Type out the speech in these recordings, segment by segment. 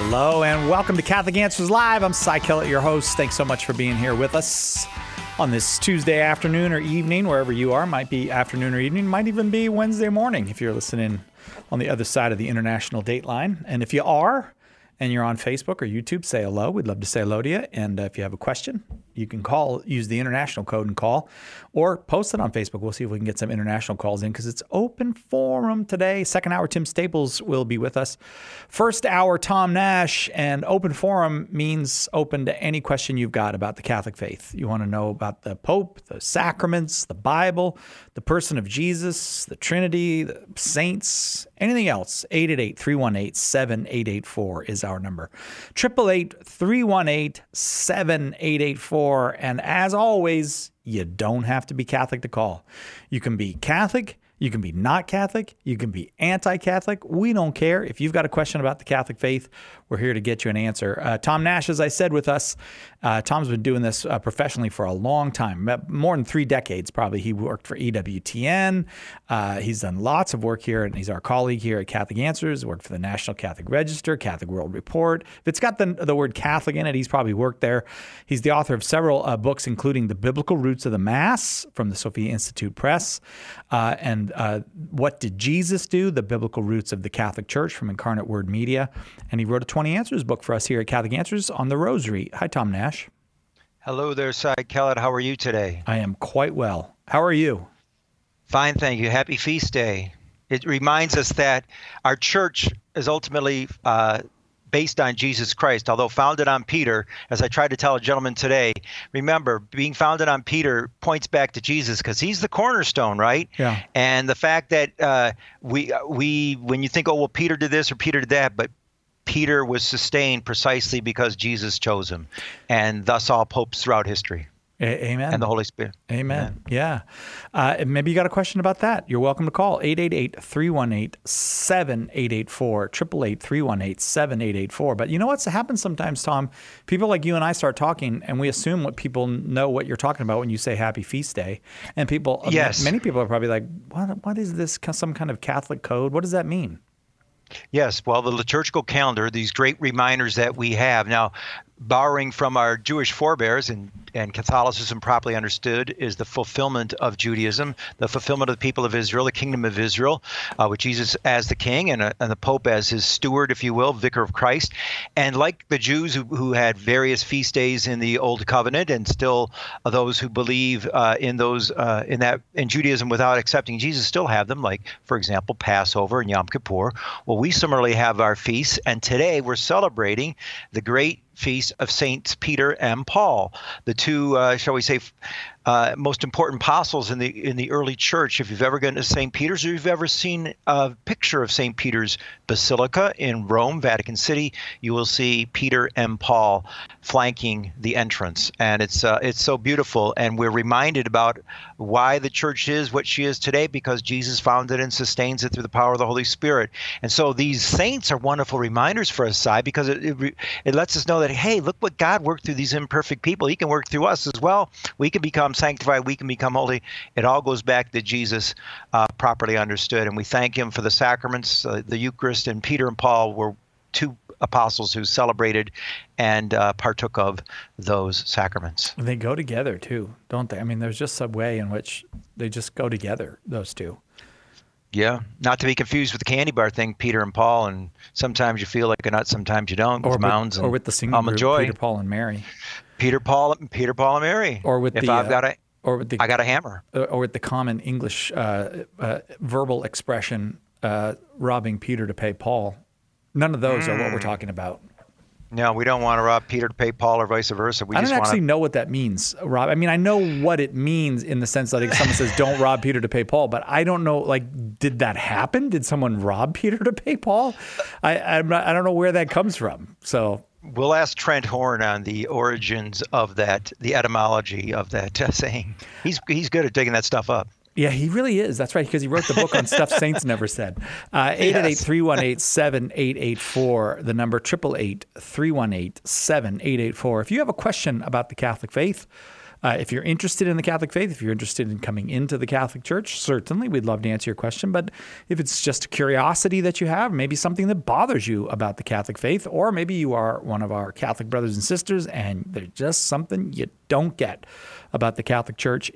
Hello and welcome to Catholic Answers Live. I'm Cy Kellett, your host. Thanks so much for being here with us on this Tuesday afternoon or evening, wherever you are. Might be afternoon or evening, might even be Wednesday morning if you're listening on the other side of the international date line. And if you are, and you're on Facebook or YouTube, say hello. We'd love to say hello to you. And if you have a question, you can call, use the international code and call, or post it on Facebook. We'll see if we can get some international calls in because it's open forum today. Second hour, Tim Staples will be with us. First hour, Tom Nash. And open forum means open to any question you've got about the Catholic faith. You want to know about the Pope, the sacraments, the Bible, the person of Jesus, the Trinity, the saints, anything else. 888-318-7884 is our number. 888-318-7884. And as always, you don't have to be Catholic to call. You can be Catholic. You can be not Catholic. You can be anti-Catholic. We don't care. If you've got a question about the Catholic faith, we're here to get you an answer. Tom Nash, as I said, with us. Tom's been doing this professionally for a long time, more than 3 decades probably. He worked for EWTN. He's done lots of work here, and he's our colleague here at Catholic Answers. Worked for the National Catholic Register, Catholic World Report. If it's got the word Catholic in it, he's probably worked there. He's the author of several books, including The Biblical Roots of the Mass from the Sophia Institute Press, and What Did Jesus Do? The Biblical Roots of the Catholic Church from Incarnate Word Media. And he wrote a 20 Answers book for us here at Catholic Answers on the Rosary. Hi, Tom Nash. Hello there, Cy Kellett. How are you today? I am quite well. How are you? Fine, thank you. Happy Feast Day. It reminds us that our church is ultimately based on Jesus Christ, although founded on Peter. As I tried to tell a gentleman today, remember, being founded on Peter points back to Jesus because he's the cornerstone, right? Yeah. And the fact that we when you think, oh, well, Peter did this or Peter did that, but Peter was sustained precisely because Jesus chose him, and thus all popes throughout history. Amen. And the Holy Spirit. Amen. Yeah. Maybe you got a question about that. You're welcome to call 888-318-7884, 888-318-7884. But you know what's happened sometimes, Tom? People like you and I start talking, and we assume what people know what you're talking about when you say Happy Feast Day. And people, yes. Many people are probably like, what is this, some kind of Catholic code? What does that mean? Yes, well, the liturgical calendar, these great reminders that we have. Now, borrowing from our Jewish forebears and Catholicism properly understood is the fulfillment of Judaism, the fulfillment of the people of Israel, the kingdom of Israel, with Jesus as the king and the Pope as his steward, if you will, vicar of Christ. And like the Jews who had various feast days in the Old Covenant, and still those who believe in Judaism without accepting Jesus still have them, like, for example, Passover and Yom Kippur. Well, we similarly have our feasts, and today we're celebrating the great feast of Saints Peter and Paul, the two, shall we say, most important apostles in the early church. If you've ever gone to St. Peter's, or you've ever seen a picture of St. Peter's Basilica in Rome, Vatican City, you will see Peter and Paul flanking the entrance, and it's so beautiful. And we're reminded about why the church is what she is today, because Jesus founded and sustains it through the power of the Holy Spirit. And so these saints are wonderful reminders for us, Cy, because it lets us know that, hey, look what God worked through these imperfect people. He can work through us as well. We can become sanctified. We can become holy. It all goes back to Jesus properly understood. And we thank him for the sacraments, the Eucharist, and Peter and Paul were two apostles who celebrated and partook of those sacraments. They go together too, don't they? I mean, there's just a way in which they just go together, those two. Yeah, not to be confused with the candy bar thing, Peter and Paul, and sometimes you feel like a nut, sometimes you don't. Or with the singing group, Joy. Peter, Paul, and Mary. Peter, Paul, and Mary. Or with I got a hammer. Or with the common English verbal expression, robbing Peter to pay Paul. None of those are what we're talking about. No, we don't want to rob Peter to pay Paul or vice versa. I don't actually know what that means, Rob. I mean, I know what it means in the sense that if someone says, don't rob Peter to pay Paul, but I don't know, like, did that happen? Did someone rob Peter to pay Paul? I don't know where that comes from. So we'll ask Trent Horn on the origins of that, the etymology of that saying. He's good at digging that stuff up. Yeah, he really is. That's right, because he wrote the book on stuff saints never said. 888-318-7884, the number 888-318-7884. If you have a question about the Catholic faith, If you're interested in the Catholic faith, if you're interested in coming into the Catholic Church, certainly we'd love to answer your question. But if it's just a curiosity that you have, maybe something that bothers you about the Catholic faith, or maybe you are one of our Catholic brothers and sisters and there's just something you don't get about the Catholic Church,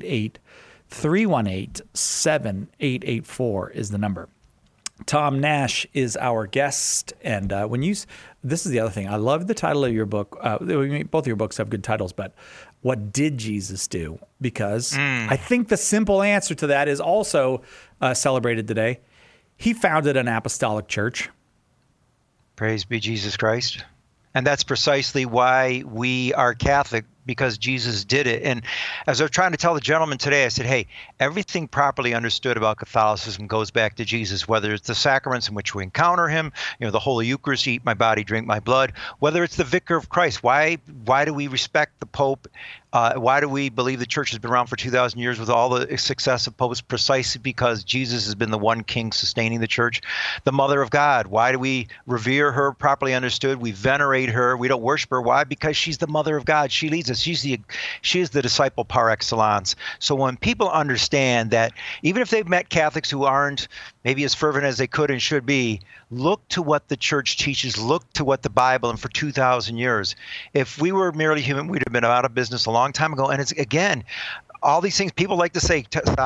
888-318-7884 is the number. Tom Nash is our guest, and this is the other thing. I love the title of your book. Both of your books have good titles, but what did Jesus do? Because I think the simple answer to that is also celebrated today. He founded an apostolic church. Praise be Jesus Christ. And that's precisely why we are Catholic, because Jesus did it. And as I was trying to tell the gentleman today, I said, hey, everything properly understood about Catholicism goes back to Jesus, whether it's the sacraments in which we encounter him, the Holy Eucharist, eat my body, drink my blood, whether it's the Vicar of Christ. Why do we respect the Pope? Why do we believe the church has been around for 2,000 years with all the success of popes? Precisely because Jesus has been the one king sustaining the church. The Mother of God. Why do we revere her properly understood? We venerate her. We don't worship her. Why? Because she's the Mother of God. She leads us. She is the disciple par excellence. So when people understand that, even if they've met Catholics who aren't maybe as fervent as they could and should be, look to what the church teaches, look to what the Bible, and for 2,000 years. If we were merely human, we'd have been out of business a long time ago. And it's, again, all these things people like to say,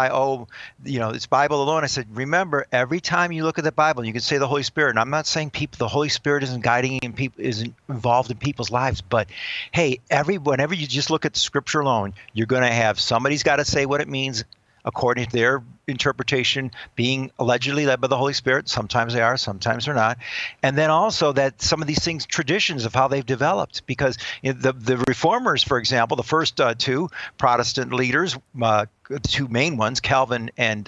it's Bible alone. I said, remember, every time you look at the Bible, you can say the Holy Spirit. And I'm not saying the Holy Spirit isn't guiding and isn't involved in people's lives. But hey, whenever you just look at the Scripture alone, you're going to have somebody's got to say what it means according to their interpretation, being allegedly led by the Holy Spirit. Sometimes they are, sometimes they're not. And then also that some of these things, traditions of how they've developed, because the Reformers, for example, the first two Protestant leaders, the two main ones, Calvin and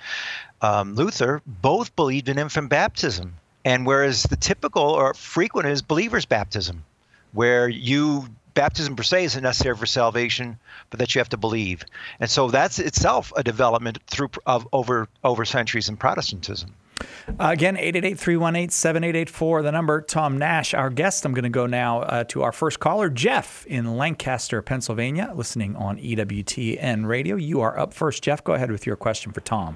Luther, both believed in infant baptism. And whereas the typical or frequent is believer's baptism, where baptism per se isn't necessary for salvation, but that you have to believe. And so that's itself a development over centuries in Protestantism. Again, 888-318-7884, the number. Tom Nash, our guest. I'm going to go now to our first caller, Jeff in Lancaster, Pennsylvania, listening on EWTN Radio. You are up first, Jeff. Go ahead with your question for Tom.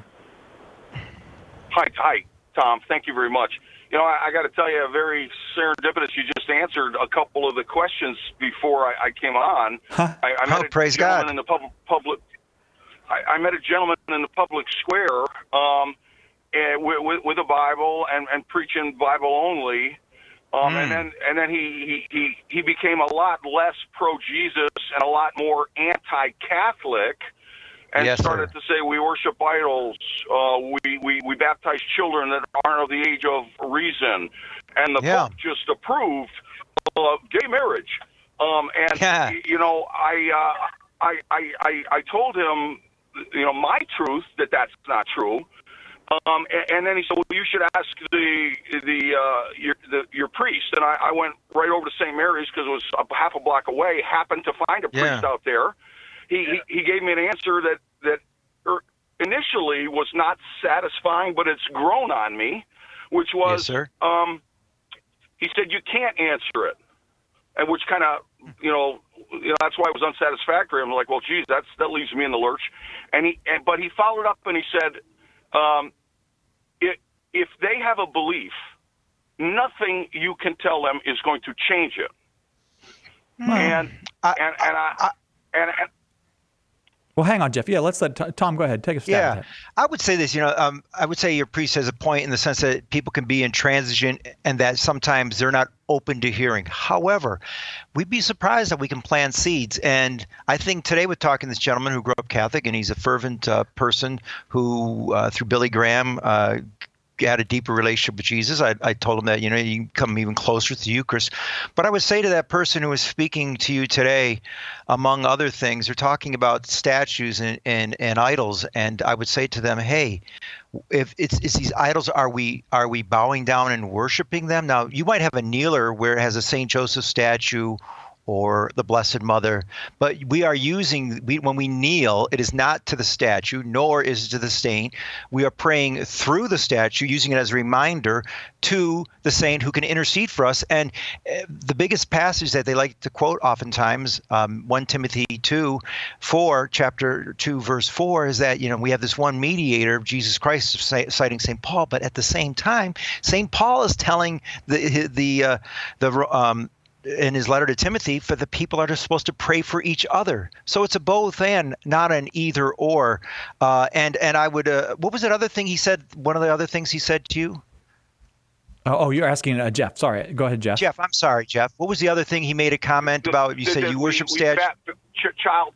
Hi, Tom. Thank you very much. I got to tell you, very serendipitous. You just answered a couple of the questions before I came on. Huh? I met praise God. In the public. I met a gentleman in the public square with a Bible and preaching Bible only. And then he became a lot less pro-Jesus and a lot more anti-Catholic. And started to say we worship idols, we baptize children that aren't of the age of reason, and the Pope just approved gay marriage. I told him, my truth that's not true. And then he said, well, you should ask your priest. And I went right over to St. Mary's because it was half a block away. Happened to find a priest out there. He gave me an answer that initially was not satisfying, but it's grown on me, which was, he said, you can't answer it. And which kind of, that's why it was unsatisfactory. I'm like, well, geez, that leaves me in the lurch. But he followed up and he said, if they have a belief, nothing you can tell them is going to change it. Well, hang on, Jeff. Yeah, let's let Tom go ahead. Take a stab at that. I would say this, I would say your priest has a point in the sense that people can be intransigent and that sometimes they're not open to hearing. However, we'd be surprised that we can plant seeds. And I think today we're talking to this gentleman who grew up Catholic, and he's a fervent person who, through Billy Graham, had a deeper relationship with Jesus. I told him that, you come even closer to the Eucharist. But I would say to that person who is speaking to you today, among other things, they're talking about statues and idols. And I would say to them, hey, if it's these idols, are we bowing down and worshiping them? Now, you might have a kneeler where it has a St. Joseph statue or the Blessed Mother. But we are when we kneel, it is not to the statue, nor is it to the saint. We are praying through the statue, using it as a reminder to the saint who can intercede for us. And the biggest passage that they like to quote oftentimes, 1 Timothy 2:4, chapter 2, verse 4, is that, we have this one mediator of Jesus Christ, citing St. Paul. But at the same time, St. Paul is telling in his letter to Timothy, for the people are just supposed to pray for each other. So it's a both and, not an either or. And I would, what was that other thing he said? One of the other things he said to you? Oh, you're asking Jeff. Sorry. Go ahead, Jeff. Jeff, I'm sorry, Jeff. What was the other thing he made a comment about? You said you worship statues. Child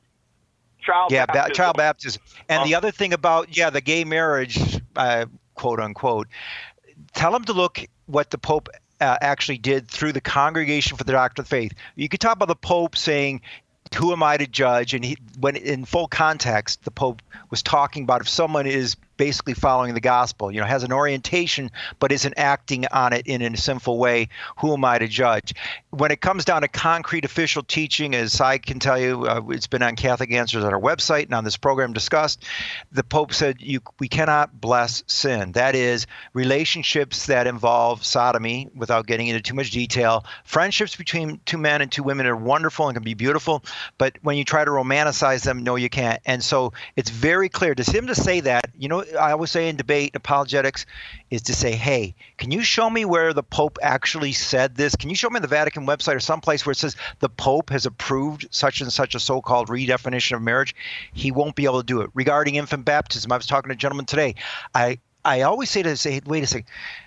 baptism. Child baptism. And the other thing about, the gay marriage, quote unquote, tell him to look what the Pope actually did through the Congregation for the Doctrine of the Faith. You could talk about the Pope saying, who am I to judge? And when in full context, the Pope was talking about if someone is basically following the gospel, has an orientation but isn't acting on it in a sinful way, who am I to judge? When it comes down to concrete official teaching, as I can tell you, it's been on Catholic Answers on our website and on this program discussed, the Pope said we cannot bless sin. That is, relationships that involve sodomy, without getting into too much detail. Friendships between two men and two women are wonderful and can be beautiful, but when you try to romanticize them, no, you can't. And so it's very clear. To him to say that, I always say in debate, apologetics, is to say, hey, can you show me where the Pope actually said this? Can you show me the Vatican website or someplace where it says the Pope has approved such and such a so-called redefinition of marriage? He won't be able to do it. Regarding infant baptism, I was talking to a gentleman today. I always say, wait a second.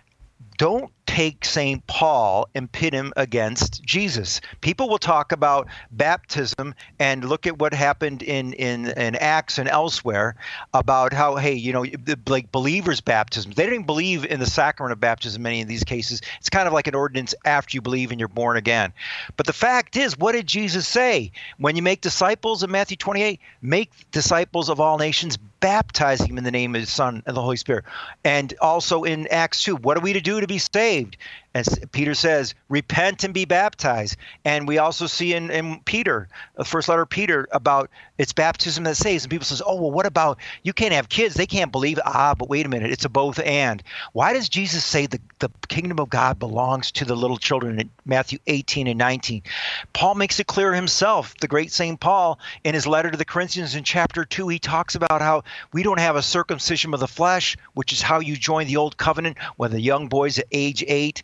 Don't take St. Paul and pit him against Jesus. People will talk about baptism and look at what happened in Acts and elsewhere about how, hey, like believers' baptism. They didn't believe in the sacrament of baptism in many of these cases. It's kind of like an ordinance after you believe and you're born again. But the fact is, what did Jesus say? When you make disciples in Matthew 28, make disciples of all nations, baptizing them in the name of the Son and the Holy Spirit. And also in Acts 2, what are we to do to be saved? As Peter says, repent and be baptized. And we also see in Peter, the first letter of Peter, about it's baptism that saves. And people says, oh, well, what about, you can't have kids. They can't believe. But wait a minute. It's a both and. Why does Jesus say the kingdom of God belongs to the little children in Matthew 18 and 19? Paul makes it clear himself. The great St. Paul, in his letter to the Corinthians in chapter 2, he talks about how we don't have a circumcision of the flesh, which is how you join the old covenant when the young boys at age 8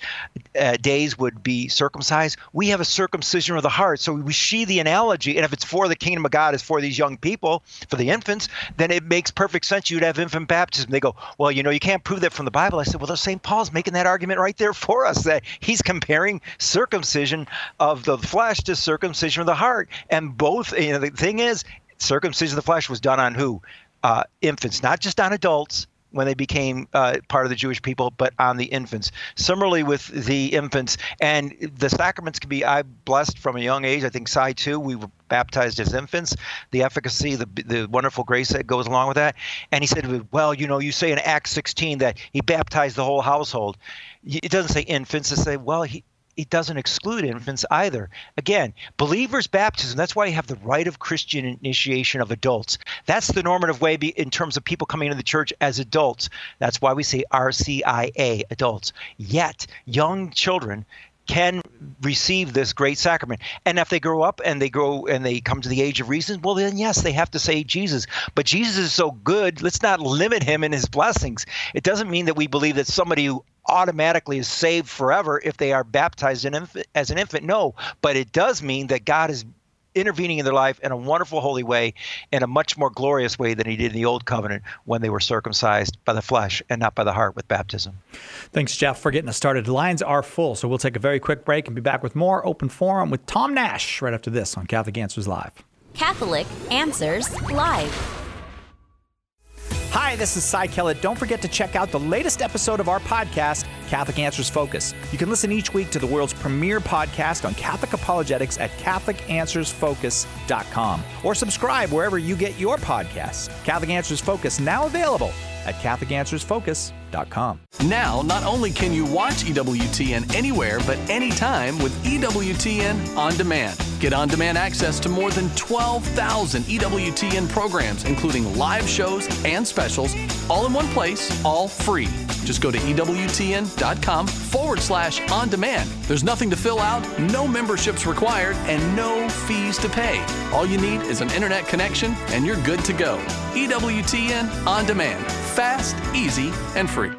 days would be circumcised. We have a circumcision of the heart. So we see the analogy, and if it's for the kingdom of God, is for these young people, for the infants, then it makes perfect sense you'd have infant baptism. They go, well, you can't prove that from the Bible. I said, well, St. Paul's making that argument right there for us, that he's comparing circumcision of the flesh to circumcision of the heart. And both, the thing is, circumcision of the flesh was done on who? Infants, not just on adults when they became part of the Jewish people, but on the infants. Similarly with the infants, and the sacraments can be, I blessed from a young age. I think Psi too, we were baptized as infants. The efficacy, the wonderful grace that goes along with that. And he said, well, you say in Acts 16 that he baptized the whole household. It doesn't say infants. It say, well, it doesn't exclude infants either. Again, believers' baptism, that's why you have the rite of Christian initiation of adults. That's the normative way in terms of people coming into the church as adults. That's why we say RCIA, adults. Yet, young children can receive this great sacrament. And if they grow up and they come to the age of reason, well, then yes, they have to say Jesus. But Jesus is so good, let's not limit him in his blessings. It doesn't mean that we believe that somebody who automatically is saved forever if they are baptized as an infant. No, but it does mean that God is intervening in their life in a wonderful, holy way, in a much more glorious way than he did in the old covenant when they were circumcised by the flesh and not by the heart with baptism. Thanks, Jeff, for getting us started. The lines are full, so we'll take a very quick break and be back with more Open Forum with Tom Nash right after this on Catholic Answers Live. Catholic Answers Live. Hi, this is Cy Kellett. Don't forget to check out the latest episode of our podcast, Catholic Answers Focus. You can listen each week to the world's premier podcast on Catholic apologetics at CatholicAnswersFocus.com or subscribe wherever you get your podcasts. Catholic Answers Focus, now available at CatholicAnswersFocus.com. Now, not only can you watch EWTN anywhere but anytime with EWTN On Demand. Get on-demand access to more than 12,000 EWTN programs, including live shows and specials, all in one place, all free. Just go to EWTN.com/on-demand. There's nothing to fill out, no memberships required, and no fees to pay. All you need is an internet connection, and you're good to go. EWTN On Demand. Fast, easy, and free.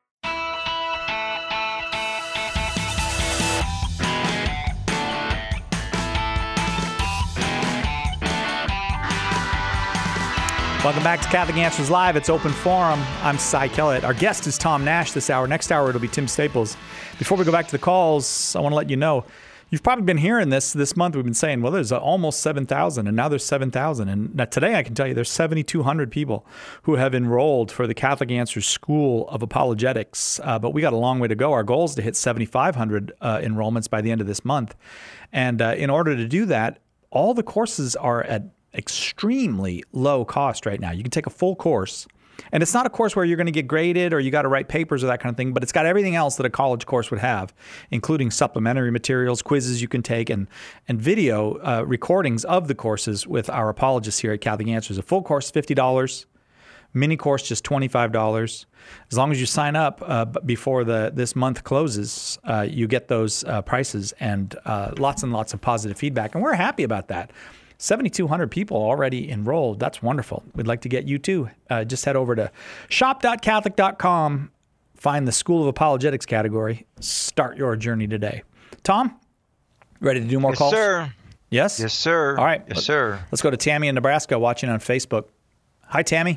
Welcome back to Catholic Answers Live. It's Open Forum. I'm Cy Kellett. Our guest is Tom Nash this hour. Next hour, it'll be Tim Staples. Before we go back to the calls, I want to let you know, you've probably been hearing this month. We've been saying, well, there's almost 7,000, and now there's 7,000. And now today, I can tell you, there's 7,200 people who have enrolled for the Catholic Answers School of Apologetics. But we got a long way to go. Our goal is to hit 7,500 enrollments by the end of this month. And in order to do that, all the courses are at extremely low cost right now. You can take a full course, and it's not a course where you're going to get graded or you got to write papers or that kind of thing, but it's got everything else that a college course would have, including supplementary materials, quizzes you can take, and video recordings of the courses with our apologists here at Catholic Answers. A full course, $50. Mini course, just $25. As long as you sign up before this month closes, you get those prices and lots of positive feedback, and we're happy about that. 7,200 people already enrolled. That's wonderful. We'd like to get you too. Just head over to shop.catholic.com, find the School of Apologetics category, start your journey today. Tom, ready to do more calls? Yes, sir. Yes? Yes, sir. All right. Yes, sir. Let's go to Tammy in Nebraska watching on Facebook. Hi, Tammy.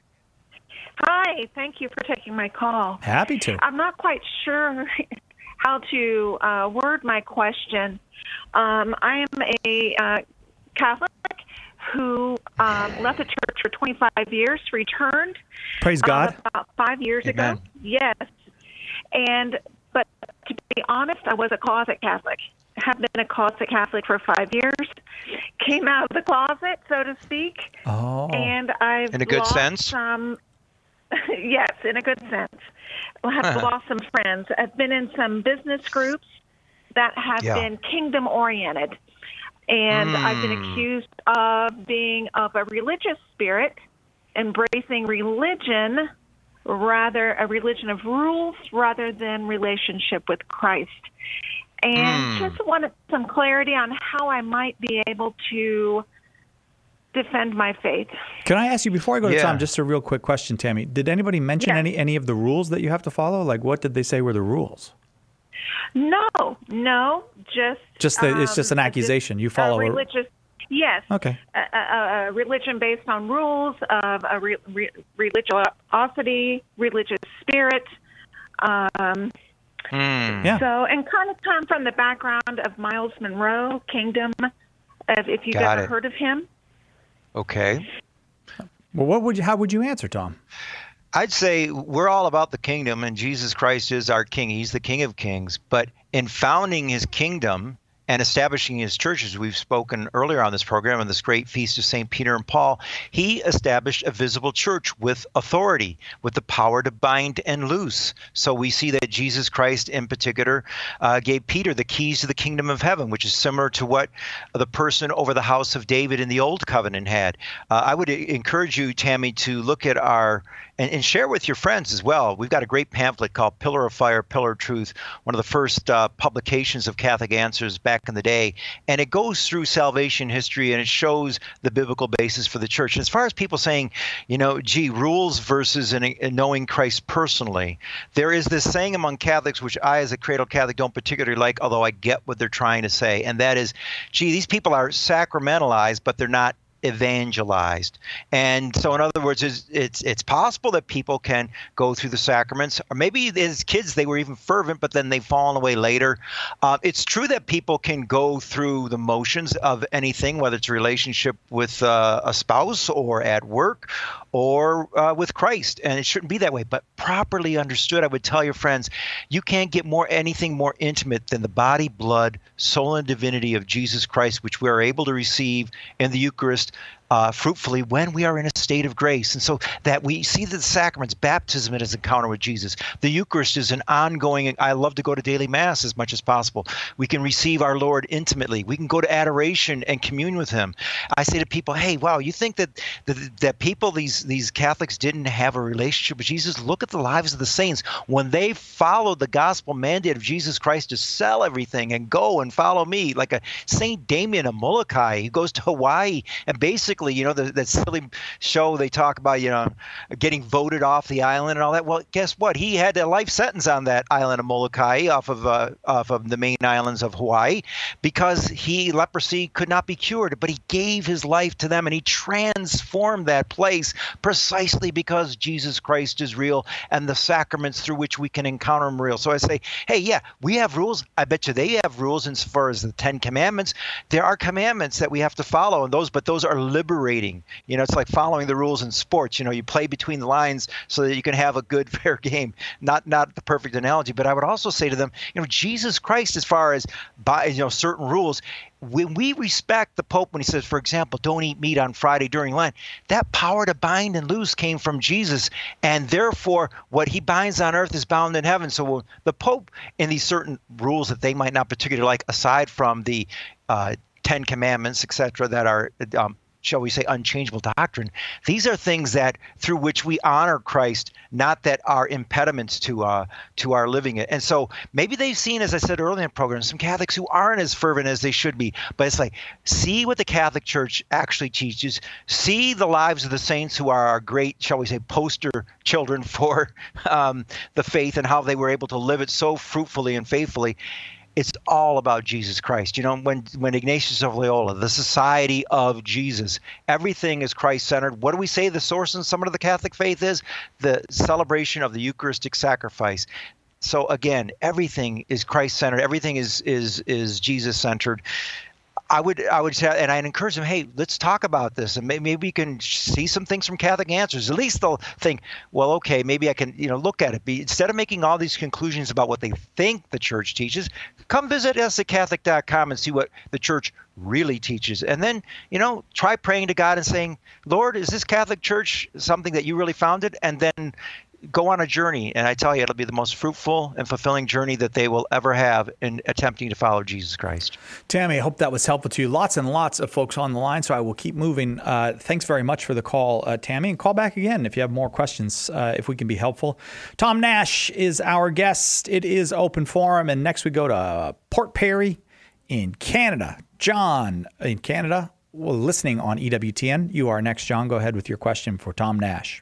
Hi. Thank you for taking my call. Happy to. I'm not quite sure how to word my question. I am a Catholic who left the church for 25 years, returned. Praise God. About 5 years Amen. ago. Yes. But to be honest, I was a closet Catholic. Have been a closet Catholic for 5 years. Came out of the closet, so to speak. Oh. And I've In a good lost sense? some. Yes, in a good sense. I have lost some friends. I've been in some business groups that have been kingdom-oriented. And I've been accused of being of a religious spirit, embracing religion, rather a religion of rules rather than relationship with Christ. And just wanted some clarity on how I might be able to defend my faith. Can I ask you, before I go to Tom, just a real quick question, Tammy. Did anybody mention any of the rules that you have to follow? Like, what did they say were the rules? No, it's just an accusation. You follow a religious, yes. Okay. A religion based on rules of a religiosity, religious spirit. Yeah. So, and kind of come from the background of Miles Monroe, Kingdom, if you've ever heard of him. Okay. Well, how would you answer, Tom? I'd say we're all about the kingdom, and Jesus Christ is our king. He's the King of Kings. But in founding his kingdom and establishing his churches, we've spoken earlier on this program on this great feast of St. Peter and Paul, he established a visible church with authority, with the power to bind and loose. So we see that Jesus Christ in particular gave Peter the keys to the kingdom of heaven, which is similar to what the person over the house of David in the Old Covenant had. I would encourage you, Tammy, to look at our and share with your friends as well. We've got a great pamphlet called Pillar of Fire, Pillar of Truth, one of the first publications of Catholic Answers back in the day. And it goes through salvation history, and it shows the biblical basis for the church. And as far as people saying, rules versus knowing Christ personally, there is this saying among Catholics, which I as a cradle Catholic don't particularly like, although I get what they're trying to say. And that is, these people are sacramentalized, but they're not evangelized. And so in other words, it's possible that people can go through the sacraments, or maybe as kids they were even fervent, but then they've fallen away later. It's true that people can go through the motions of anything, whether it's a relationship with a spouse or at work or with Christ, and it shouldn't be that way. But properly understood, I would tell your friends, you can't get anything more intimate than the body, blood, soul, and divinity of Jesus Christ, which we are able to receive in the Eucharist fruitfully when we are in a state of grace. And so that we see the sacraments, baptism is an encounter with Jesus. The Eucharist is an ongoing, I love to go to daily Mass as much as possible. We can receive our Lord intimately. We can go to adoration and commune with him. I say to people, hey, wow, you think that people, these Catholics didn't have a relationship with Jesus? Look at the lives of the saints. When they followed the gospel mandate of Jesus Christ to sell everything and go and follow me, like a Saint Damien of Molokai, who goes to Hawaii and basically, that silly show they talk about, getting voted off the island and all that. Well, guess what? He had a life sentence on that island of Molokai off of the main islands of Hawaii because leprosy could not be cured, but he gave his life to them and he transformed that place precisely because Jesus Christ is real and the sacraments through which we can encounter him real. So I say, hey, yeah, we have rules. I bet you they have rules as far as the 10 Commandments. There are commandments that we have to follow, and those are liberating. It's like following the rules in sports. You play between the lines so that you can have a good, fair game. Not the perfect analogy, but I would also say to them, Jesus Christ, as far as certain rules, when we respect the Pope when he says, for example, don't eat meat on Friday during Lent, that power to bind and loose came from Jesus, and therefore what he binds on earth is bound in heaven. So the Pope, in these certain rules that they might not particularly like, aside from the 10 Commandments, etc., that are shall we say, unchangeable doctrine. These are things that through which we honor Christ, not that are impediments to our living it. And so maybe they've seen, as I said earlier in the program, some Catholics who aren't as fervent as they should be. But it's like, see what the Catholic Church actually teaches. See the lives of the saints who are our great, shall we say, poster children for the faith and how they were able to live it so fruitfully and faithfully. It's all about Jesus Christ. When Ignatius of Loyola, the Society of Jesus, everything is Christ-centered. What do we say the source and summit of the Catholic faith is? The celebration of the Eucharistic sacrifice. So again, everything is Christ-centered. Everything is Jesus-centered. I would say, and I'd encourage them, hey, let's talk about this, and maybe we can see some things from Catholic Answers. At least they'll think, well, okay, maybe I can, look at it. Instead of making all these conclusions about what they think the Church teaches, come visit us at Catholic.com and see what the Church really teaches. And then, try praying to God and saying, Lord, is this Catholic Church something that you really founded? And then go on a journey, and I tell you, it'll be the most fruitful and fulfilling journey that they will ever have in attempting to follow Jesus Christ. Tammy, I hope that was helpful to you. Lots and lots of folks on the line, so I will keep moving. Thanks very much for the call, Tammy, and call back again if you have more questions, if we can be helpful. Tom Nash is our guest. It is open forum, and next we go to Port Perry in Canada. John in Canada, listening on EWTN. You are next, John. Go ahead with your question for Tom Nash.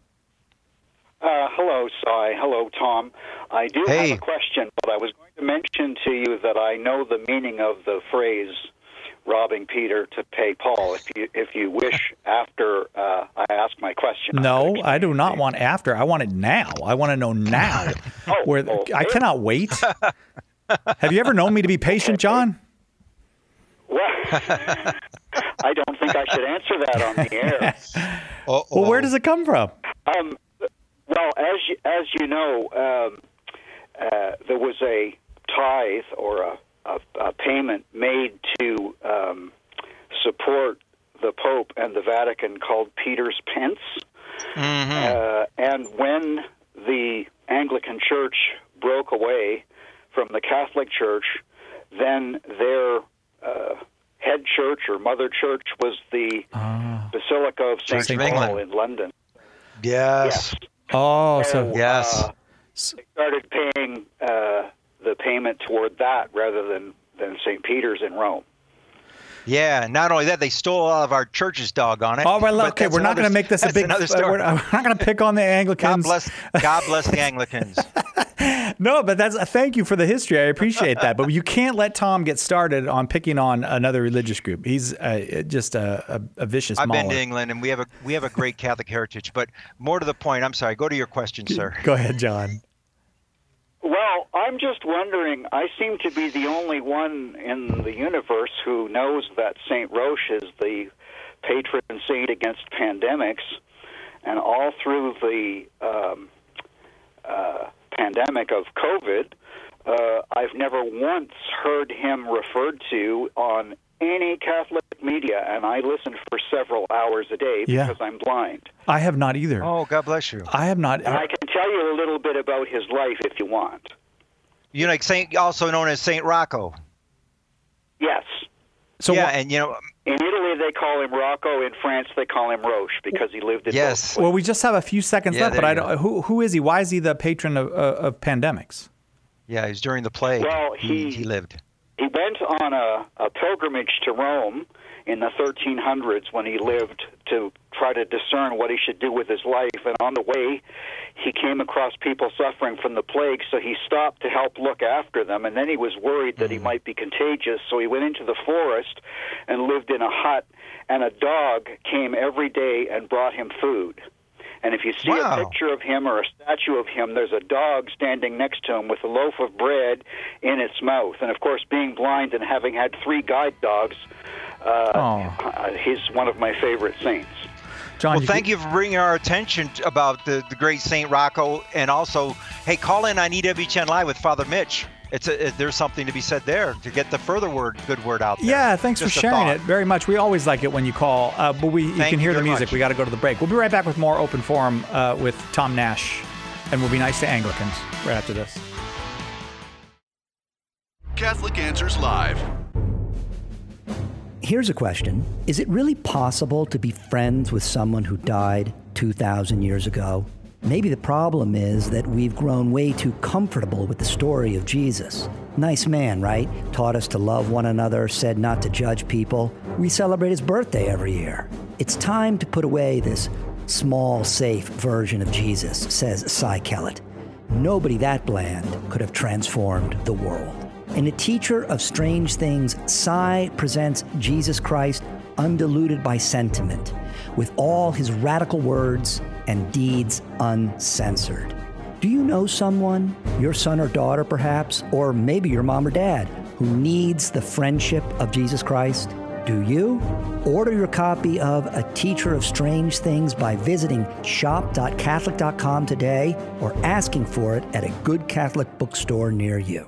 Hello, Cy. Hello, Tom. I do have a question, but I was going to mention to you that I know the meaning of the phrase robbing Peter to pay Paul. If you wish, after I ask my question. No, I do not want after. I want it now. I want to know now. I cannot wait. Have you ever known me to be patient, John? Well, I don't think I should answer that on the air. Well, where does it come from? Well, as you know, there was a tithe or a payment made to support the Pope and the Vatican called Peter's Pence. Mm-hmm. And when the Anglican Church broke away from the Catholic Church, then their head church or mother church was the Basilica of St. Paul in London. Yes. Oh, so yes. They started paying the payment toward that rather than St. Peter's in Rome. Yeah, not only that, they stole all of our church's dog on it. Oh, well, okay, we're not going to make this a big... We're not going to pick on the Anglicans. God bless the Anglicans. No, but thank you for the history. I appreciate that. But you can't let Tom get started on picking on another religious group. He's just a vicious mauler. I've been to England, and we have a great Catholic heritage. But more to the point, I'm sorry, go to your question, sir. Go ahead, John. Well, I'm just wondering, I seem to be the only one in the universe who knows that St. Roche is the patron saint against pandemics, and all through the pandemic of COVID, I've never once heard him referred to on any Catholic public media, and I listen for several hours a day because I'm blind. I have not either. Oh, God bless you. I have not. And I can tell you a little bit about his life if you want. You know, also known as Saint Rocco. Yes. So yeah, and you know, in Italy they call him Rocco. In France they call him Roche because he lived in. Yes. Well, we just have a few seconds left, but I don't. Who is he? Why is he the patron of pandemics? Yeah, he's during the plague. Well, he lived. He went on a pilgrimage to Rome in the 1300s when he lived to try to discern what he should do with his life. And on the way, he came across people suffering from the plague, so he stopped to help look after them. And then he was worried that he might be contagious, so he went into the forest and lived in a hut. And a dog came every day and brought him food. And if you see a picture of him or a statue of him, there's a dog standing next to him with a loaf of bread in its mouth. And, of course, being blind and having had 3 guide dogs, he's one of my favorite saints. John, well, thank you for bringing our attention about the great Saint Rocco. And also, hey, call in on EWTN Live with Father Mitch. There's something to be said there to get the good word out there. Yeah, thanks for sharing it very much. We always like it when you call, but you can hear the music. Much. We got to go to the break. We'll be right back with more Open Forum with Tom Nash, and we'll be nice to Anglicans right after this. Catholic Answers Live. Here's a question. Is it really possible to be friends with someone who died 2,000 years ago? Maybe the problem is that we've grown way too comfortable with the story of Jesus. Nice man, right? Taught us to love one another, said not to judge people. We celebrate his birthday every year. It's time to put away this small, safe version of Jesus, says Cy Kellett. Nobody that bland could have transformed the world. In A Teacher of Strange Things, Cy presents Jesus Christ undiluted by sentiment, with all his radical words and deeds uncensored. Do you know someone, your son or daughter perhaps, or maybe your mom or dad, who needs the friendship of Jesus Christ? Do you? Order your copy of A Teacher of Strange Things by visiting shop.catholic.com today or asking for it at a good Catholic bookstore near you.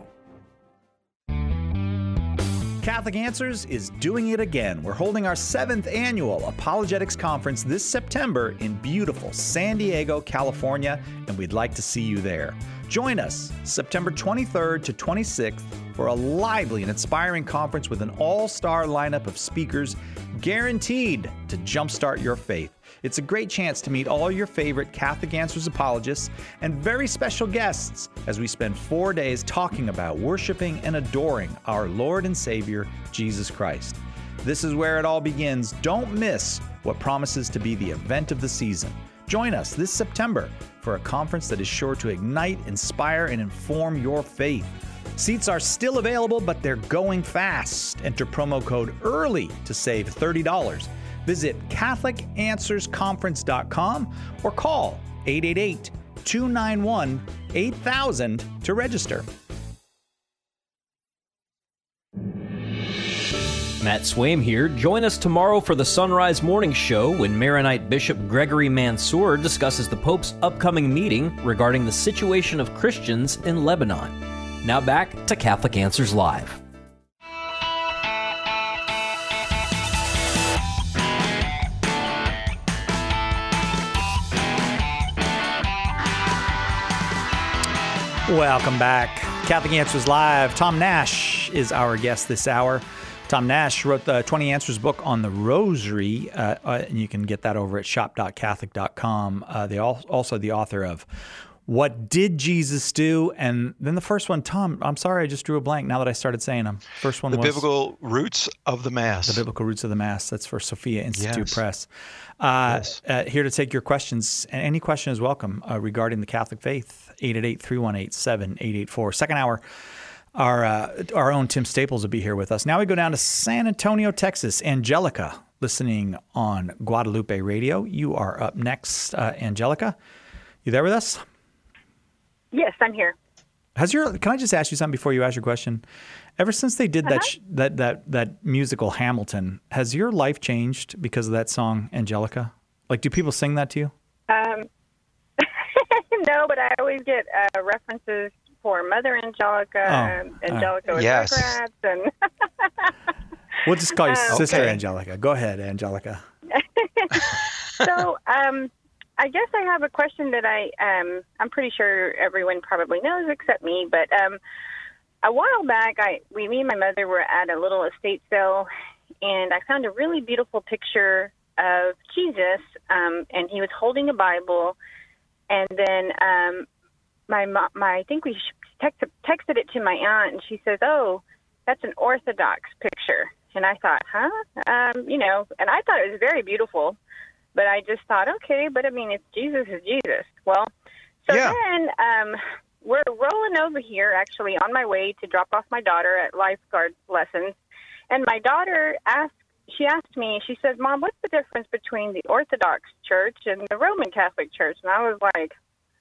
Catholic Answers is doing it again. We're holding our 7th annual Apologetics Conference this September in beautiful San Diego, California, and we'd like to see you there. Join us September 23rd to 26th for a lively and inspiring conference with an all-star lineup of speakers guaranteed to jumpstart your faith. It's a great chance to meet all your favorite Catholic Answers apologists and very special guests as we spend 4 days talking about worshiping and adoring our Lord and Savior, Jesus Christ. This is where it all begins. Don't miss what promises to be the event of the season. Join us this September for a conference that is sure to ignite, inspire, and inform your faith. Seats are still available, but they're going fast. Enter promo code EARLY to save $30. Visit CatholicAnswersConference.com or call 888-291-8000 to register. Matt Swaim here. Join us tomorrow for the Sunrise Morning Show when Maronite Bishop Gregory Mansour discusses the Pope's upcoming meeting regarding the situation of Christians in Lebanon. Now back to Catholic Answers Live. Welcome back. Catholic Answers Live. Tom Nash is our guest this hour. Tom Nash wrote the 20 Answers book on the Rosary, and you can get that over at shop.catholic.com. They also the author of What Did Jesus Do? And then the first one, Tom, I'm sorry, I just drew a blank now that I started saying them. First one was... The Biblical Roots of the Mass. The Biblical Roots of the Mass. That's for Sophia Institute Press. Yes. Here to take your questions. And any question is welcome regarding the Catholic faith. 888-318-7884. Second hour, our own Tim Staples will be here with us. Now we go down to San Antonio, Texas. Angelica, listening on Guadalupe Radio. You are up next, Angelica. You there with us? Yes, I'm here. Can I just ask you something before you ask your question? Ever since they did that musical Hamilton, has your life changed because of that song, Angelica? Like, do people sing that to you? No, but I always get references for Mother Angelica, Angelica with Rugrats, and We'll just call you Sister Angelica. Go ahead, Angelica. So, I guess I have a question that I'm pretty sure everyone probably knows except me, but a while back, me and my mother were at a little estate sale, and I found a really beautiful picture of Jesus, and he was holding a Bible, and then I think we texted it to my aunt, and she says, "Oh, that's an Orthodox picture." And I thought, and I thought it was very beautiful, but I just thought, okay, but I mean, it's Jesus is Jesus. Well, so then we're rolling over here, actually, on my way to drop off my daughter at lifeguard lessons, and my daughter asked me, she says, "Mom, what's the difference between the Orthodox Church and the Roman Catholic Church?" And I was like,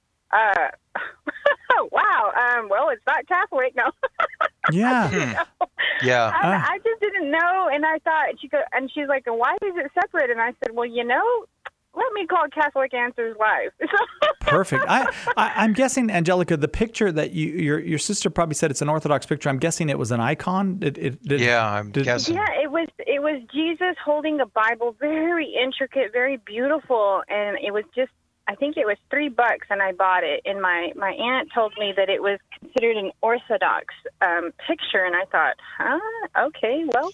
wow, well, it's not Catholic, no. Yeah. Yeah. I just didn't know, and I thought, she's like, "Why is it separate?" And I said, "Well, let me call Catholic Answers Live." Perfect. I'm guessing, Angelica, the picture that your sister probably said it's an Orthodox picture. I'm guessing it was an icon. I'm guessing. Yeah, it was Jesus holding a Bible, very intricate, very beautiful, and it was just, I think it was $3, and I bought it. And my aunt told me that it was considered an Orthodox picture, and I thought, okay, well.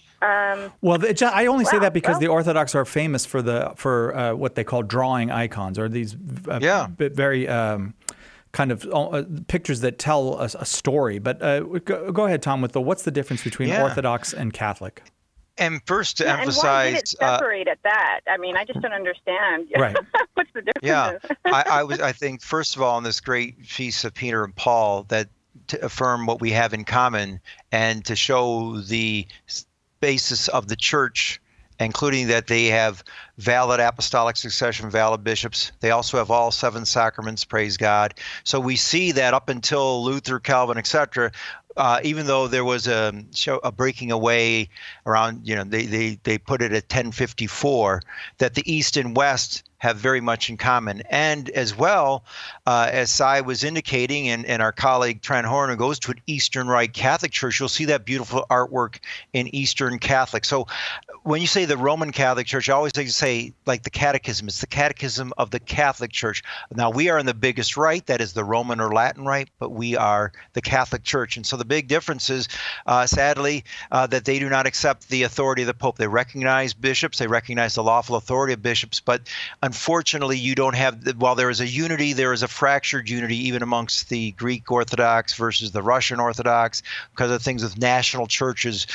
I only say that because the Orthodox are famous for what they call drawing icons, or these very kind of pictures that tell a story. But go ahead, Tom, with what's the difference between Orthodox and Catholic? And first to emphasize, and why did it separate at that? I mean, I just don't understand. Right. What's the difference? Yeah, I think first of all, in this great feast of Peter and Paul, that to affirm what we have in common and to show the basis of the church, including that they have valid apostolic succession, valid bishops. They also have all 7 sacraments. Praise God. So we see that up until Luther, Calvin, etc. Even though there was a breaking away around, they put it at 1054, that the East and West have very much in common. And as well, as Cy was indicating, and our colleague Trent Horn, who goes to an Eastern Rite Catholic Church, you'll see that beautiful artwork in Eastern Catholic. So when you say the Roman Catholic Church, I always like to say, like the catechism, it's the catechism of the Catholic Church. Now, we are in the biggest rite, that is the Roman or Latin Rite, but we are the Catholic Church. And so the big difference is, sadly, that they do not accept the authority of the Pope. They recognize bishops, they recognize the lawful authority of bishops, but unfortunately, you don't have, while there is a unity, there is a fractured unity even amongst the Greek Orthodox versus the Russian Orthodox because of things with national churches.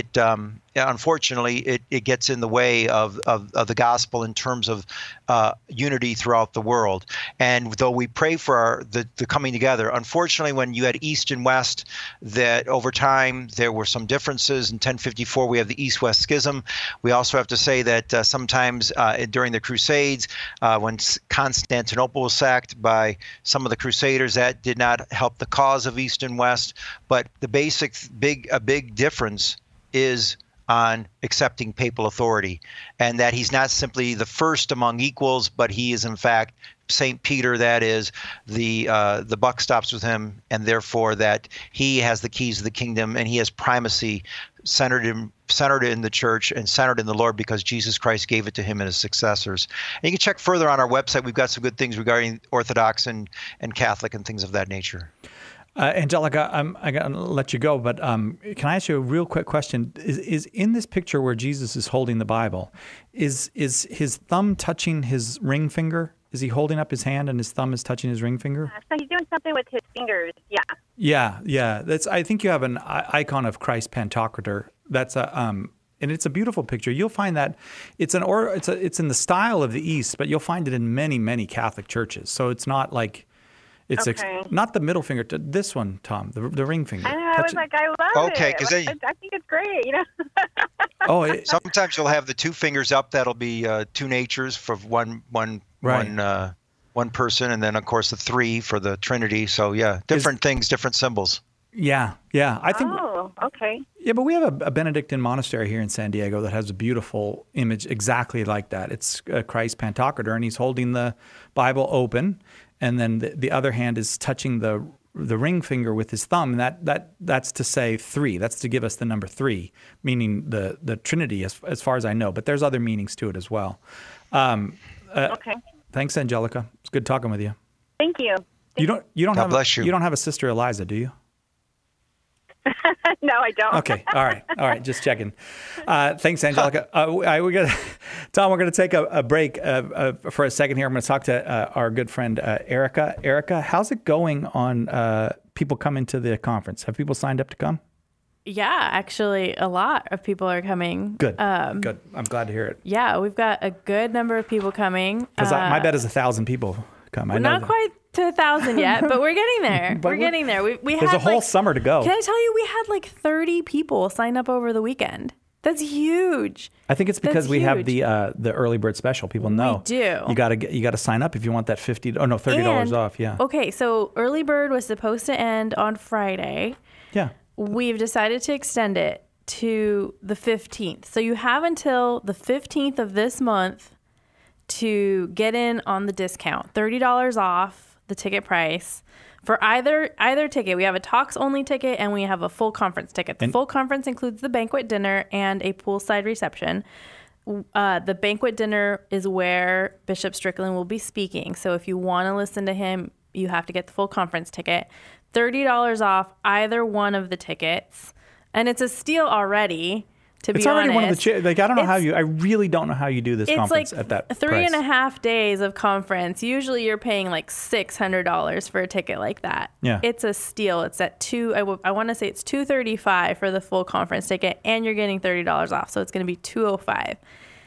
Unfortunately, it gets in the way of the gospel in terms of unity throughout the world. And though we pray for the coming together, unfortunately, when you had East and West, that over time there were some differences. In 1054, we have the East-West Schism. We also have to say that sometimes during the Crusades, when Constantinople was sacked by some of the Crusaders, that did not help the cause of East and West. But the big difference is on accepting papal authority, and that he's not simply the first among equals, but he is in fact St. Peter. That is, the buck stops with him, and therefore that he has the keys of the kingdom, and he has primacy centered in the church and centered in the Lord because Jesus Christ gave it to him and his successors. And you can check further on our website. We've got some good things regarding Orthodox and Catholic and things of that nature. Angelica, I'm going to let you go, but can I ask you a real quick question? Is in this picture where Jesus is holding the Bible, is his thumb touching his ring finger? Is he holding up his hand and his thumb is touching his ring finger? So he's doing something with his fingers, yeah. Yeah. I think you have an icon of Christ Pantocrator. That's and it's a beautiful picture. You'll find that it's in the style of the East, but you'll find it in many, many Catholic churches. So it's not like it's not the middle finger. To this one, Tom, the ring finger. I was like, I love it. Okay, because I think it's great. Sometimes you'll have the 2 fingers up. That'll be 2 natures for one person, and then of course the 3 for the Trinity. So different things, different symbols. Yeah. I think. Oh, okay. Yeah, but we have a Benedictine monastery here in San Diego that has a beautiful image exactly like that. It's Christ Pantocrator, and he's holding the Bible open, and then the other hand is touching the ring finger with his thumb. And that's to say 3. That's to give us the number 3, meaning the Trinity, as far as I know. But there's other meanings to it as well. Okay. Thanks, Angelica. It's good talking with you. Thank you. You don't God bless you. You don't have a sister Eliza, do you? No, I don't. Okay. All right. Just checking. Thanks, Angelica. Tom, we're going to take a break for a second here. I'm going to talk to our good friend Erica. Erica, how's it going on people coming to the conference? Have people signed up to come? Yeah, actually, a lot of people are coming. Good. Good. I'm glad to hear it. Yeah, we've got a good number of people coming. Because my bet is 1,000 people come. I know not quite to 1,000 yet, but we're getting there. We're getting there. We there's had a whole summer to go. Can I tell you, we had like 30 people sign up over the weekend. That's huge. I think it's because we have the early bird special. People know. We do. You got to sign up if you want that $30 off. Yeah. Okay, so early bird was supposed to end on Friday. Yeah. We've decided to extend it to the 15th. So you have until the 15th of this month to get in on the discount. $30 off the ticket price for either ticket. We have a talks only ticket and we have a full conference ticket. The full conference includes the banquet dinner and a poolside reception. The banquet dinner is where Bishop Strickland will be speaking. So if you want to listen to him, you have to get the full conference ticket. $30 off either one of the tickets. And it's a steal already, to be honest. It's already one of the I really don't know how you do this conference like at that price. 3.5 days of conference. Usually you're paying like $600 for a ticket like that. Yeah. It's a steal. It's at I want to say it's $235 for the full conference ticket, and you're getting $30 off. So it's going to be $205.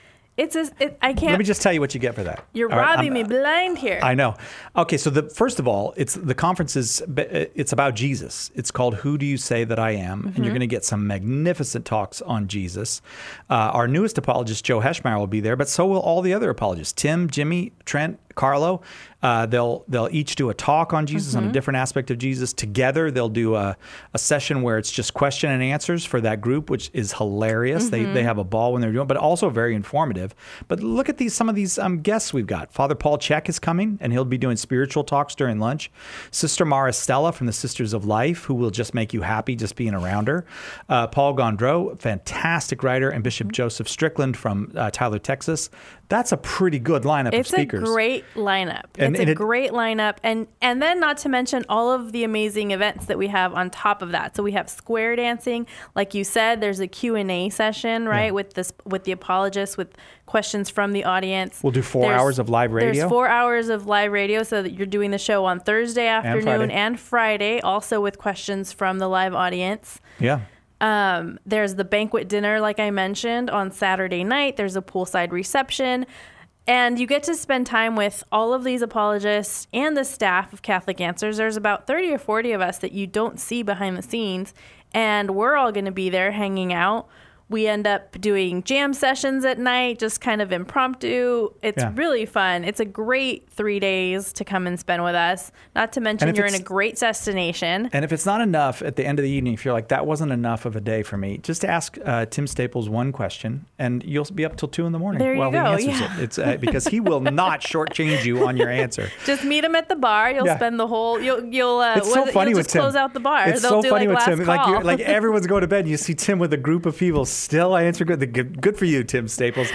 I can't. Let me just tell you what you get for that. You're robbing me blind here. I know. Okay, so first of all, the conference it's about Jesus. It's called Who Do You Say That I Am? And you're going to get some magnificent talks on Jesus. Our newest apologist, Joe Heschmeyer, will be there, but so will all the other apologists. Tim, Jimmy, Trent, Carlo. They'll each do a talk on Jesus, on a different aspect of Jesus. Together, they'll do a session where it's just question and answers for that group, which is hilarious. They have a ball when they're doing it, but also very informative. But look at some of these guests we've got. Father Paul Check is coming, and he'll be doing spiritual talks during lunch. Sister Mara Stella from the Sisters of Life, who will just make you happy just being around her. Paul Gondreau, fantastic writer, and Bishop Joseph Strickland from Tyler, Texas. That's a pretty good lineup of speakers. It's a great lineup. It's a great lineup. And then not to mention all of the amazing events that we have on top of that. So we have square dancing. Like you said, there's a Q&A session, right, with the apologists, with questions from the audience. We'll do 4 hours of live radio. There's 4 hours of live radio, so that you're doing the show on Thursday afternoon and Friday, also with questions from the live audience. Yeah. There's the banquet dinner, like I mentioned, on Saturday night. There's a poolside reception. And you get to spend time with all of these apologists and the staff of Catholic Answers. There's about 30 or 40 of us that you don't see behind the scenes. And we're all going to be there hanging out. We end up doing jam sessions at night, just kind of impromptu. It's really fun. It's a great 3 days to come and spend with us. Not to mention you're in a great destination. And if it's not enough at the end of the evening, if you're like, that wasn't enough of a day for me, just ask Tim Staples one question, and you'll be up till 2 in the morning while he answers it. It's because he will not shortchange you on your answer. Just meet him at the bar. You'll spend the whole. It's so funny with Tim. Close out the bar. It's They'll so funny with Tim. Call. Like everyone's going to bed. And you see Tim with a group of people. Still answer good. Good for you, Tim Staples.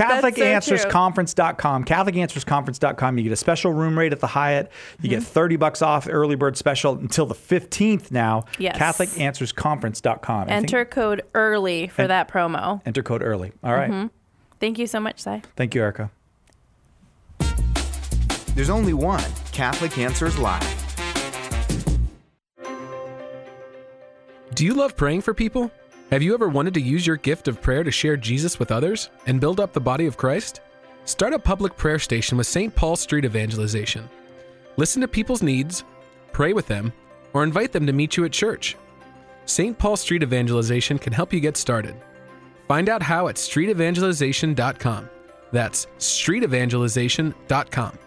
CatholicAnswersConference.com. CatholicAnswersConference.com. You get a special room rate at the Hyatt. You get $30 off early bird special until the 15th now. Yes. CatholicAnswersConference.com. Enter code EARLY for that promo. Enter code EARLY. All right. Thank you so much, Sai. Thank you, Erica. There's only one Catholic Answers Live. Do you love praying for people? Have you ever wanted to use your gift of prayer to share Jesus with others and build up the body of Christ? Start a public prayer station with St. Paul Street Evangelization. Listen to people's needs, pray with them, or invite them to meet you at church. St. Paul Street Evangelization can help you get started. Find out how at streetevangelization.com. That's streetevangelization.com.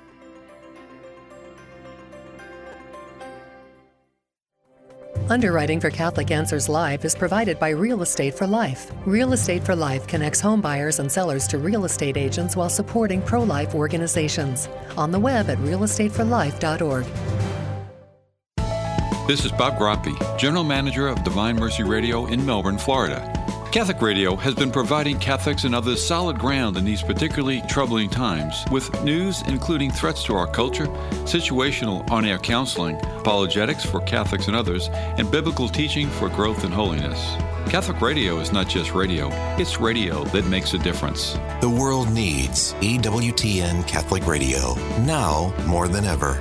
Underwriting for Catholic Answers Live is provided by Real Estate for Life. Real Estate for Life connects home buyers and sellers to real estate agents while supporting pro-life organizations. On the web at realestateforlife.org. This is Bob Groppi, General Manager of Divine Mercy Radio in Melbourne, Florida. Catholic Radio has been providing Catholics and others solid ground in these particularly troubling times with news including threats to our culture, situational on-air counseling, apologetics for Catholics and others, and biblical teaching for growth and holiness. Catholic Radio is not just radio, it's radio that makes a difference. The world needs EWTN Catholic Radio, now more than ever.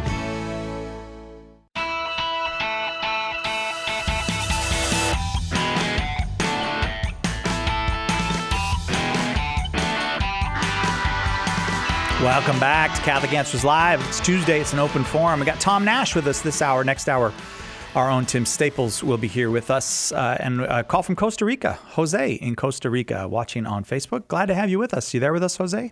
Welcome back to Catholic Answers Live. It's Tuesday. It's an open forum. We got Tom Nash with us this hour. Next hour, our own Tim Staples will be here with us. And a call from Costa Rica. Jose in Costa Rica watching on Facebook. Glad to have you with us. You there with us, Jose?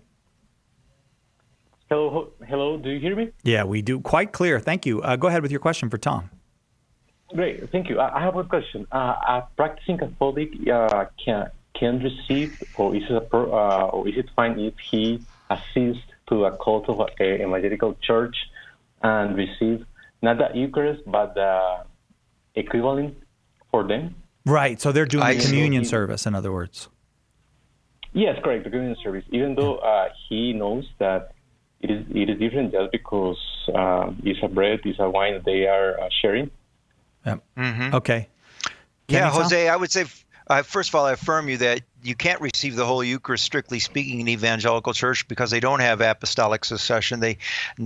Hello. Do you hear me? Yeah, we do. Quite clear. Thank you. Go ahead with your question for Tom. Great. Thank you. I have a question. A practicing Catholic can receive, or is it fine if he assists to a cult of an evangelical church and receive not the Eucharist, but the equivalent for them? Right. So they're doing the communion service, in other words. Yes, correct. The communion service. Even though he knows that it is different just because it's a bread, it's a wine that they are sharing. Yep. Mm-hmm. Okay. Yeah, Jose, I would say, first of all, I affirm you that you can't receive the Holy Eucharist, strictly speaking, in evangelical church because they don't have apostolic succession. They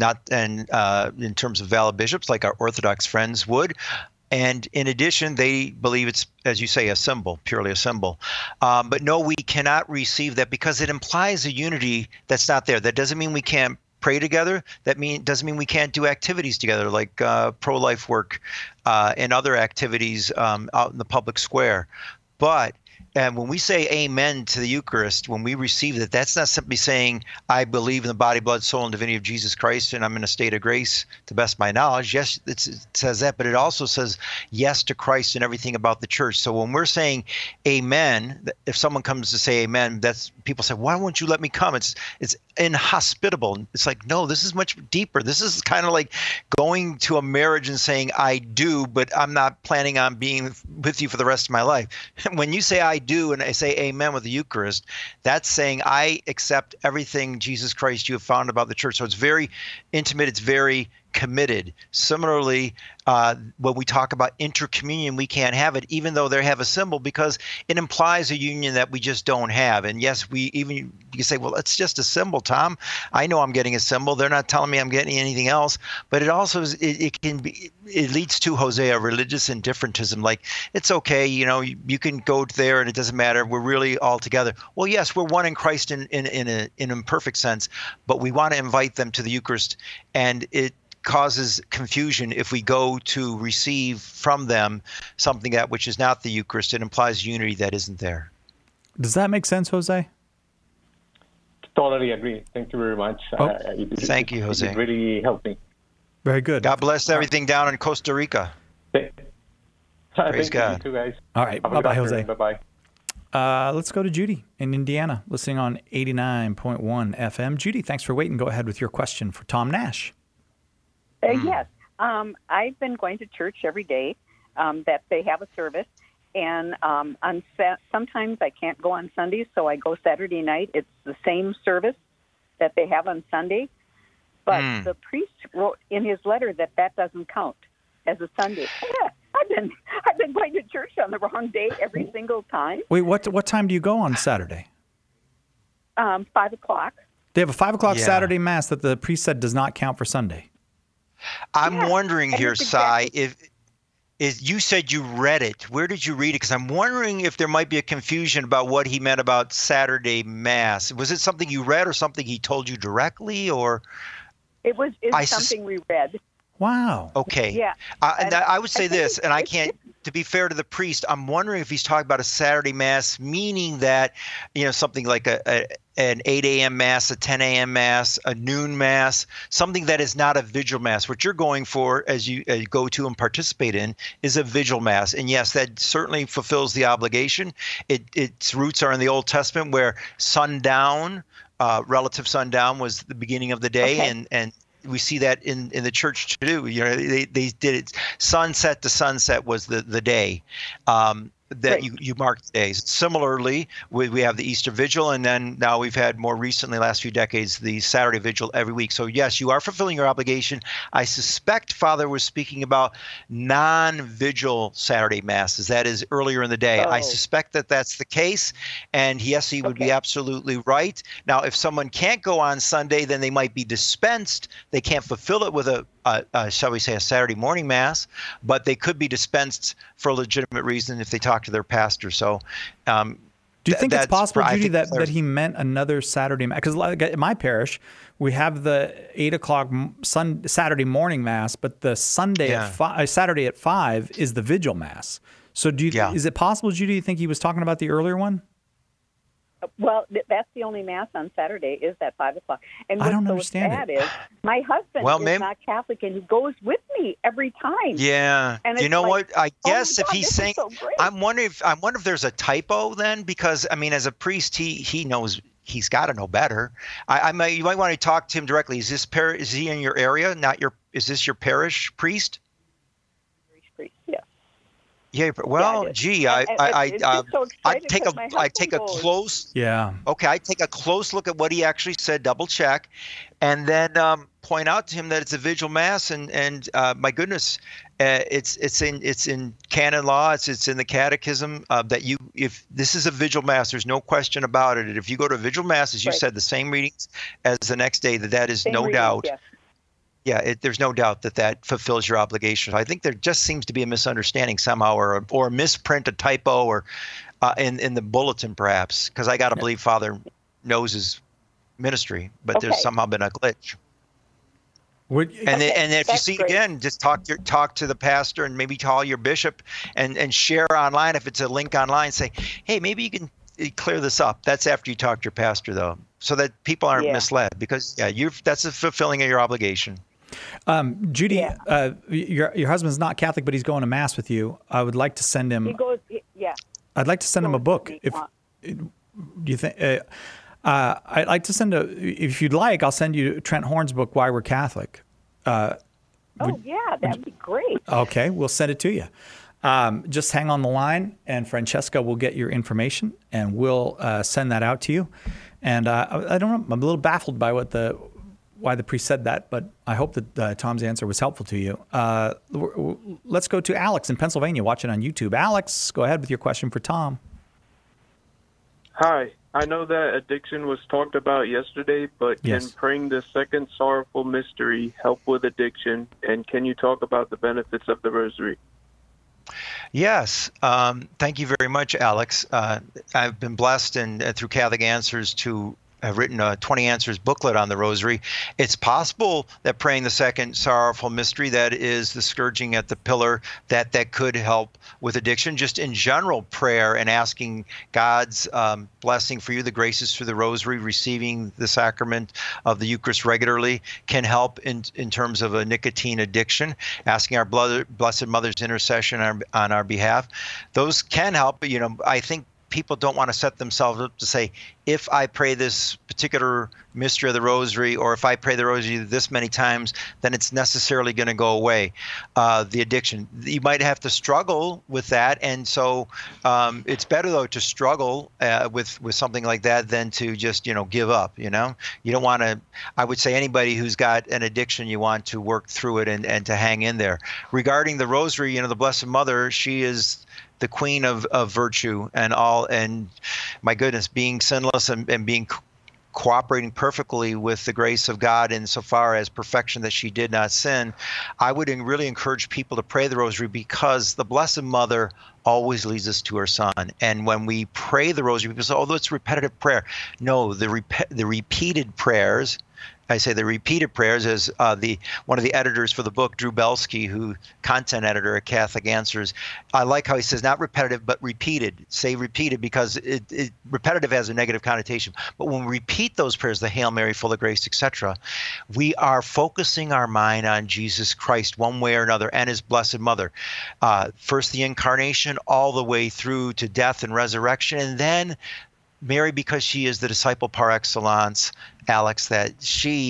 in terms of valid bishops, like our Orthodox friends would. And in addition, they believe it's, as you say, a symbol, purely a symbol. But no, we cannot receive that because it implies a unity that's not there. That doesn't mean we can't pray together. Doesn't mean we can't do activities together, like pro-life work and other activities out in the public square. But when we say amen to the Eucharist, when we receive it, that's not simply saying, I believe in the body, blood, soul, and divinity of Jesus Christ, and I'm in a state of grace to the best of my knowledge. Yes, it says that, but it also says yes to Christ and everything about the church. So when we're saying amen, if someone comes to say amen, that's people say, why won't you let me come? It's inhospitable. It's like, no, this is much deeper. This is kind of like going to a marriage and saying, I do, but I'm not planning on being with you for the rest of my life. When you say I do and I say amen with the Eucharist, that's saying I accept everything Jesus Christ you have found about the church. So it's very intimate. It's very committed. Similarly, when we talk about intercommunion, we can't have it, even though they have a symbol, because it implies a union that we just don't have. And yes, you can say, well, it's just a symbol, Tom. I know I'm getting a symbol. They're not telling me I'm getting anything else. But it also it leads to, Jose, a religious indifferentism. Like, it's okay, you can go there and it doesn't matter. We're really all together. Well, yes, we're one in Christ in an imperfect sense, but we want to invite them to the Eucharist, and it causes confusion if we go to receive from them something that which is not the Eucharist. It implies unity that isn't there. Does that make sense, Jose? Totally agree. Thank you very much. Thank you, Jose. It really helped me. Very good. God bless everything down in Costa Rica. Praise God. You too, guys. All right. Bye-bye, Jose. Bye-bye. Let's go to Judy in Indiana, listening on 89.1 FM. Judy, thanks for waiting. Go ahead with your question for Tom Nash. Yes. I've been going to church every day that they have a service. And sometimes I can't go on Sundays, so I go Saturday night. It's the same service that they have on Sunday. But the priest wrote in his letter that doesn't count as a Sunday. I've been going to church on the wrong day every single time. Wait, what time do you go on Saturday? 5 o'clock. They have a 5 o'clock Saturday Mass that the priest said does not count for Sunday. I'm wondering here, Sai, if you said you read it. Where did you read it? Because I'm wondering if there might be a confusion about what he meant about Saturday Mass. Was it something you read or something he told you directly, or? It was something we read. Wow. Okay. Yeah. And I would say this, and I can't, to be fair to the priest, I'm wondering if he's talking about a Saturday Mass, meaning that, something like an 8 a.m. Mass, a 10 a.m. Mass, a noon Mass, something that is not a vigil Mass. What you're going for, as you go to and participate in, is a vigil Mass. And yes, that certainly fulfills the obligation. Its roots are in the Old Testament, where sundown, relative sundown, was the beginning of the day, and we see that in the church too. You know, they did it. Sunset to sunset was the day. That you mark the days. Similarly, we have the Easter Vigil, and then now we've had more recently, last few decades, the Saturday Vigil every week. So yes, you are fulfilling your obligation. I suspect Father was speaking about non-vigil Saturday Masses. That is earlier in the day. I suspect that that's the case, and yes, he would be absolutely right. Now, if someone can't go on Sunday, then they might be dispensed. They can't fulfill it with a shall we say, a Saturday morning Mass, but they could be dispensed for a legitimate reason if they talk to their pastor. So do you think it's possible, Judy, that he meant another Saturday Mass? Because like in my parish, we have the 8 o'clock Saturday morning Mass, but the Saturday at 5 is the Vigil Mass. So is it possible, Judy, you think he was talking about the earlier one? Well, that's the only Mass on Saturday is at 5 o'clock. And I don't what's so understand sad is my husband is not Catholic, and he goes with me every time. Yeah. And you know like, what? I guess oh if he's saying, so I wonder if there's a typo then, because I mean, as a priest, he knows. He's got to know better. You might want to talk to him directly. Is he in your area? Is this your parish priest? Parish priest, yeah. Yeah, well, gee, I take a close. Yeah. Okay, I take a close look at what he actually said, double check, and then point out to him that it's a vigil Mass, and my goodness, it's in canon law, it's in the Catechism that if this is a vigil Mass, there's no question about it. And if you go to a vigil Mass, as you said, the same readings as the next day, that is no doubt. Yes. Yeah, there's no doubt that fulfills your obligation. I think there just seems to be a misunderstanding somehow, or a misprint, a typo, or in the bulletin perhaps, because I got to believe Father knows his ministry, but there's somehow been a glitch. And if you see again, just talk to the pastor and maybe call your bishop and share online. If it's a link online, say, hey, maybe you can clear this up. That's after you talk to your pastor, though, so that people aren't misled, because that's a fulfilling of your obligation. Judy, your husband's not Catholic, but he's going to Mass with you. I would like to send him. I'd like to send him a book. Do you think? I'd like to send if you'd like, I'll send you Trent Horn's book, Why We're Catholic. That'd be great. Okay, we'll send it to you. Just hang on the line, and Francesca will get your information, and we'll send that out to you. And I don't know, I'm a little baffled by why the priest said that, but I hope that Tom's answer was helpful to you. Let's go to Alex in Pennsylvania, watching on YouTube. Alex, go ahead with your question for Tom. Hi. I know that addiction was talked about yesterday, but can praying the second sorrowful mystery help with addiction? And can you talk about the benefits of the rosary? Yes. Thank you very much, Alex. I've been blessed and through Catholic Answers to have written a 20 Answers booklet on the Rosary. It's possible that praying the second sorrowful mystery, that is the scourging at the pillar, that could help with addiction. Just in general, prayer and asking God's blessing for you, the graces through the Rosary, receiving the sacrament of the Eucharist regularly can help in terms of a nicotine addiction. Asking our Blessed Mother's intercession on our behalf, those can help. But I think people don't want to set themselves up to say, if I pray this particular mystery of the Rosary, or if I pray the Rosary this many times, then it's necessarily going to go away, the addiction. You might have to struggle with that, and so it's better, though, to struggle with something like that than to just, give up, You don't want to, I would say anybody who's got an addiction, you want to work through it and to hang in there. Regarding the Rosary, the Blessed Mother, she is the queen of virtue and all, and my goodness, being sinless and being cooperating perfectly with the grace of God insofar as perfection that she did not sin. I would really encourage people to pray the Rosary, because the Blessed Mother always leads us to her Son. And when we pray the Rosary, people say, oh, it's repetitive prayer. No, the repeated prayers, I say the repeated prayers, as one of the editors for the book, Drew Belsky, who content editor at Catholic Answers, I like how he says not repetitive but repeated. Say repeated because repetitive has a negative connotation. But when we repeat those prayers, the Hail Mary, full of grace, etc., we are focusing our mind on Jesus Christ one way or another, and His Blessed Mother. First the Incarnation, all the way through to death and resurrection, and then Mary, because she is the disciple par excellence, Alex, that she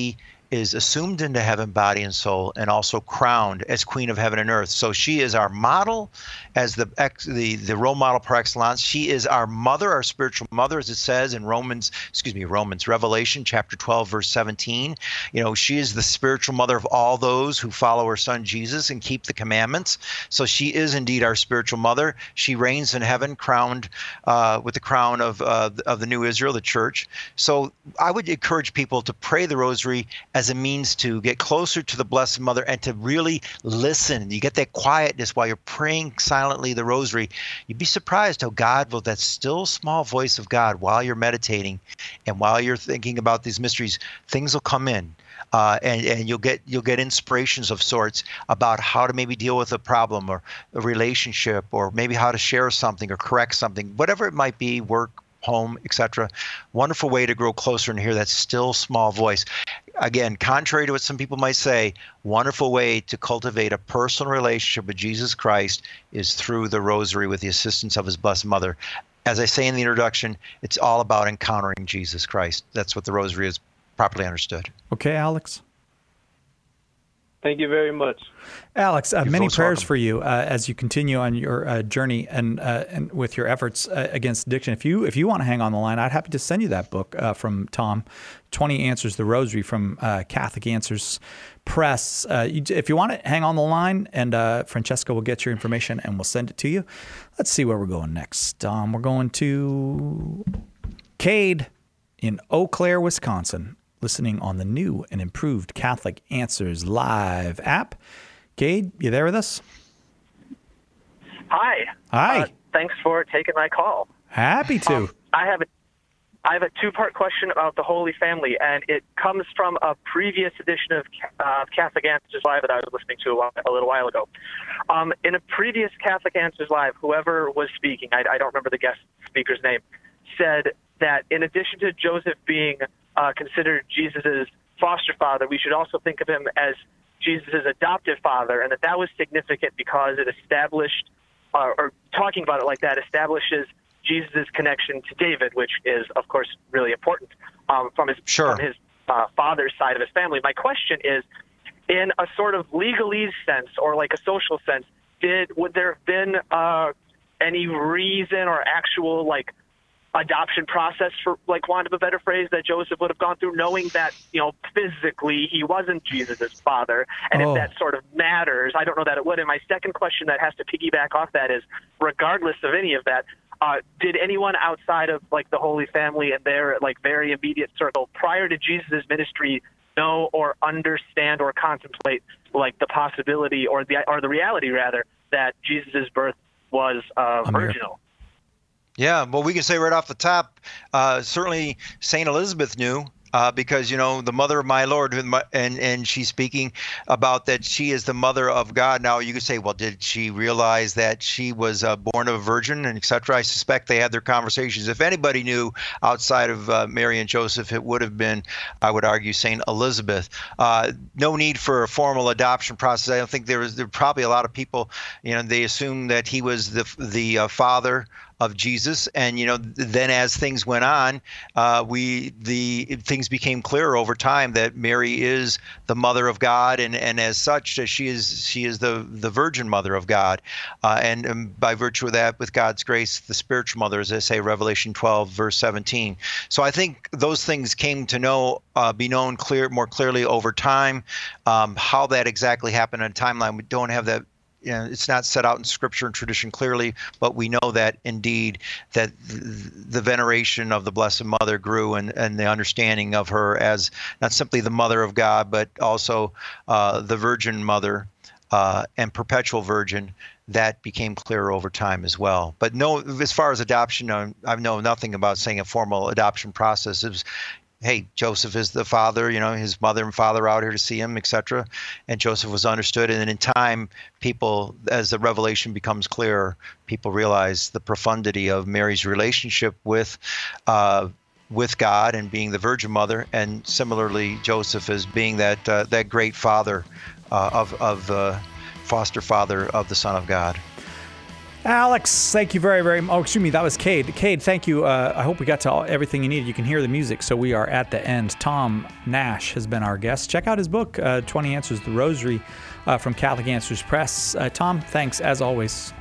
is assumed into heaven, body and soul, and also crowned as Queen of Heaven and Earth. So she is our model, as the role model par excellence. She is our mother, our spiritual mother, as it says in Revelation chapter 12, verse 17. She is the spiritual mother of all those who follow her son Jesus and keep the commandments. So she is indeed our spiritual mother. She reigns in heaven, crowned with the crown of the new Israel, the church. So I would encourage people to pray the rosary as a means to get closer to the Blessed Mother and to really listen. You get that quietness while you're praying silently the rosary. You'd be surprised how God will, that still small voice of God, while you're meditating and while you're thinking about these mysteries, things will come in. And you'll get inspirations of sorts about how to maybe deal with a problem or a relationship, or maybe how to share something or correct something, whatever it might be, work, home, etc. Wonderful way to grow closer and hear that still small voice. Again, contrary to what some people might say, wonderful way to cultivate a personal relationship with Jesus Christ is through the rosary with the assistance of his Blessed Mother. As I say in the introduction, it's all about encountering Jesus Christ. That's what the rosary is, properly understood. Okay, Alex? Thank you very much. Alex, many prayers for you as you continue on your journey and with your efforts against addiction. If you want to hang on the line, I'd happy to send you that book from Tom, 20 Answers the Rosary from Catholic Answers Press. If you want to hang on the line, and Francesca will get your information and we'll send it to you. Let's see where we're going next. We're going to Cade in Eau Claire, Wisconsin, listening on the new and improved Catholic Answers Live app. Cade, you there with us? Hi. Hi. Thanks for taking my call. Happy to. I have a two-part question about the Holy Family, and it comes from a previous edition of Catholic Answers Live that I was listening to a little while ago. In a previous Catholic Answers Live, whoever was speaking, I don't remember the guest speaker's name, said that in addition to Joseph being considered Jesus' foster father, we should also think of him as Jesus' adoptive father, and that was significant because it established, or talking about it like that, establishes Jesus' connection to David, which is, of course, really important from his father's side of his family. My question is, in a sort of legalese sense or like a social sense, would there have been any reason or actual adoption process, for want of a better phrase, that Joseph would have gone through, knowing that physically he wasn't Jesus' father, and if that sort of matters? I don't know that it would. And my second question that has to piggyback off that is, regardless of any of that, did anyone outside of the Holy Family and their very immediate circle prior to Jesus' ministry know or understand or contemplate the possibility or the reality rather that Jesus' birth was virginal? Yeah, well, we can say right off the top, certainly St. Elizabeth knew, because, the mother of my Lord, and she's speaking about that she is the mother of God. Now, you could say, well, did she realize that she was born of a virgin, and et cetera? I suspect they had their conversations. If anybody knew outside of Mary and Joseph, it would have been, I would argue, St. Elizabeth. No need for a formal adoption process. I don't think there were probably a lot of people, they assumed that he was the father of Jesus, and then as things went on, things became clearer over time that Mary is the mother of God, and as such, she is the Virgin Mother of God, and by virtue of that, with God's grace, the spiritual mother, as I say, Revelation 12, verse 17. So I think those things came to be known more clearly over time. How that exactly happened in a timeline, we don't have that. It's not set out in Scripture and tradition clearly, but we know that indeed that the veneration of the Blessed Mother grew, and the understanding of her as not simply the Mother of God, but also the Virgin Mother and perpetual Virgin, that became clearer over time as well. But no, as far as adoption, I know nothing about saying a formal adoption process. It was, hey, Joseph is the father, his mother and father out here to see him, etc. And Joseph was understood. And then in time, people, as the revelation becomes clearer, people realize the profundity of Mary's relationship with God and being the Virgin Mother, and similarly Joseph as being that great father of foster father of the Son of God. Alex, thank you very, very much. Oh, excuse me, that was Cade. Cade, thank you. I hope we got to everything you needed. You can hear the music, so we are at the end. Tom Nash has been our guest. Check out his book, 20 Answers to the Rosary, from Catholic Answers Press. Tom, thanks as always.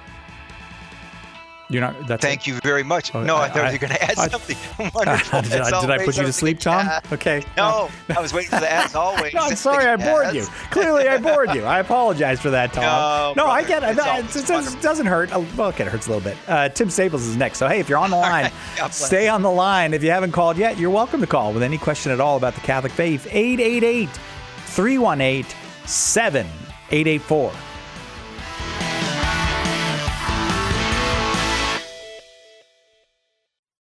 Thank you very much. No, I thought you were going to add something wonderful. Did I put you to sleep, Tom? Okay. No, I was waiting for the as always. No, I'm sorry, I bored you. Clearly, I bored you. I apologize for that, Tom. No, I get it. It doesn't hurt. Well, okay, it hurts a little bit. Tim Staples is next. So, hey, if you're on the line, stay on the line. If you haven't called yet, you're welcome to call with any question at all about the Catholic faith. 888-318-7884.